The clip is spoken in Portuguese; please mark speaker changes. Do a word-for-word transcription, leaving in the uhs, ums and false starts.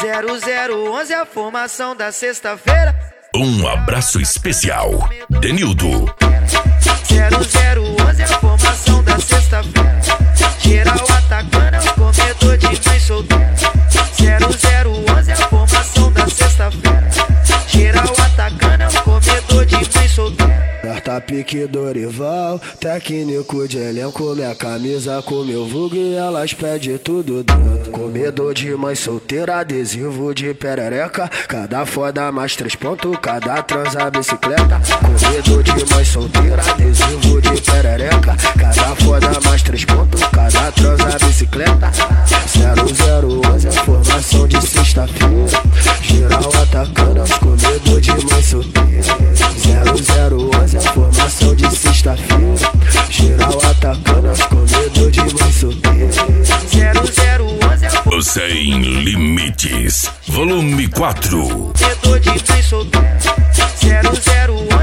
Speaker 1: zero zero onze a formação da sexta-feira.
Speaker 2: Um abraço especial, Denildo.
Speaker 1: zero zero onze a formação da sexta-feira. Geral atacando, é o comedor de mãe solteira. zero zero onze a formação da sexta-feira. Geral atacando, é o comedor de mãe solteira.
Speaker 3: Carta pique Dorival, técnico de elenco, minha camisa com meu vulgo e elas pedem tudo dentro. Comedor de mãe solteira, adesivo de perereca, cada foda mais três pontos, cada transa bicicleta. Comedor de mãe solteira, adesivo de perereca, cada foda mais três pontos, cada transa bicicleta. zero zero onze a formação de sexta-feira. Geral atacando os comedor de mãe solteira. zero zero onze a formação de sexta-feira. Geral atacando os comedor de mãe solteira.
Speaker 1: zero zero onze a
Speaker 2: Sem Limites, volume quatro.
Speaker 1: comedor de mãe solteira. zero zero onze